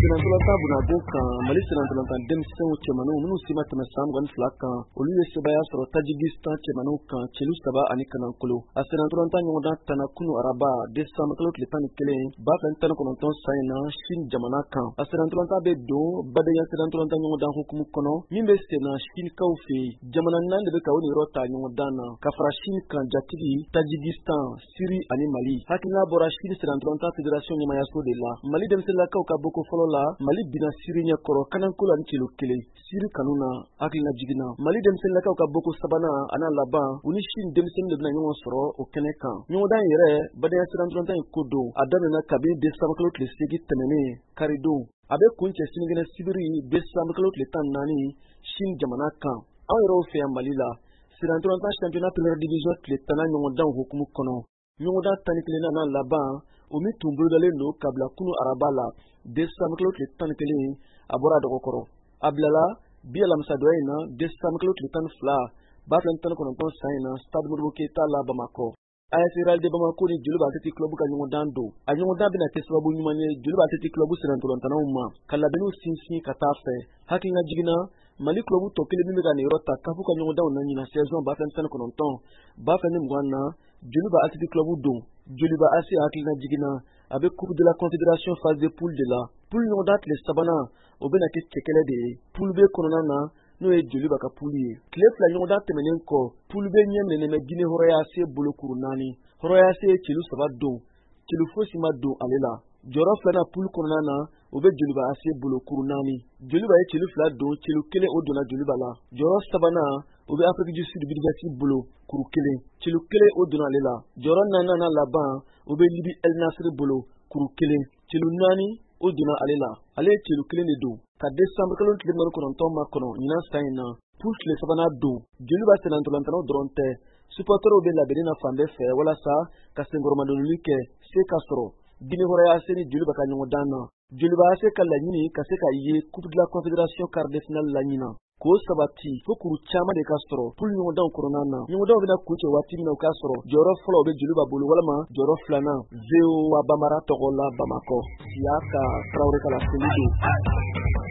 Senatolata Bunago kan Mali Senatolata Demsen Chemano Munu Sima Temesam Gan Flakan Olu Sebaya Soro Tajikistan Chemano kan Chelu Saba Ani Kanankolo a Senatolata Nyoda Tanakunu Araba Desam Klot Letan Kele Bafan Tanakonton Saina Shin Jamana kan a Senatolata Bedo Badaya Senatolata Nyoda Hukumu Kono Mimbe Sena Shin Kaufi Jamana Nande de Kauni Rota Nyodana Kafra Shin kan Jatigi Tajikistan Siri Ani Mali Hakina Bora Shin Senatolata Federation Nyamayaso de la Mali Demsela Kauka Boko Folola Mali bina Sirinya Koro Kanankolo Ani Chelu Kele Siri Kanuna Akina Jigina Mali Demsela Kauka Boko Sabana Ana Laba Unishin Demsen de Bna Soro o Kenekan Nyoda Yere Badaya Senatolata Kodo Adana Kabi Desamaklo Segi Temene Karido Abe Kunche Sinigene Sibiri Desamaklo Letan Nani Shin Jamana kan Ayro Fe Malila Senatolata Championnat Premier Division Letana Nyoda Hukumu Kono Nyoda Tanikilena na Laba Umi Tumbudale no Kabla Kunu Arabala Desamaklo Letan Kele Abora Dokoro Ablala Bialam Sadoina Desamaklo Letan Fla Batlantan Konton Saina Stade Muruketa La Bamako AS de Bamako ni Juluba Athletic Club ka nyondando anyonda bina kesbabu nyumanye Juluba Athletic Club Senatolanta uma kalabenu sinsi katafe hakinga jigina Mali Club to kele mimega ni rota kafu ka nyonda onani na saison Batlantan Konton Bafane Mwana Juluba Athletic Club do Juluba AC hakinga jigina avec Coupe de la Confédération phase de poule de la poule nyonda le sabana obena ke chekele de poule be konona no e Juluba ka poulier klef la nyonda temenenko poule nyem ne Guinée Horoyase bulukuru nani Horoyase Chelu sabado Chelu fosima do alela joro flana poule konana obe Juluba ase bulukuru nani Juluba e Chelu flado Chelu kele odona Juluba la joro sabana obe Afrique du Sud bidjati bulo kuru kele Chelu kele odona alela joro nana laba obe Libi El Nasr bulo kuru kele Chelu nani odona alela ale Chelu kele ne do ka Décembre kalon tile maro konton makono nyina sayna pour le sabana do Juluba Senatolanta no dronte supporter obe la benina fambe fe wala sa ka sengoroma do like se kasro Guinée Horoyase ni Juluba ka nyodana Juluba ase kala nyini ka se ka ye Coupe de la Confédération quart de finale la nyina ko sabati fo kuru chama de Castro pour nyoda koronana nyoda bina kuche wati na Castro joro folo be Juluba bulu wala ma joro flana zeo wa bamara togola Bamako siaka Traoré kala selido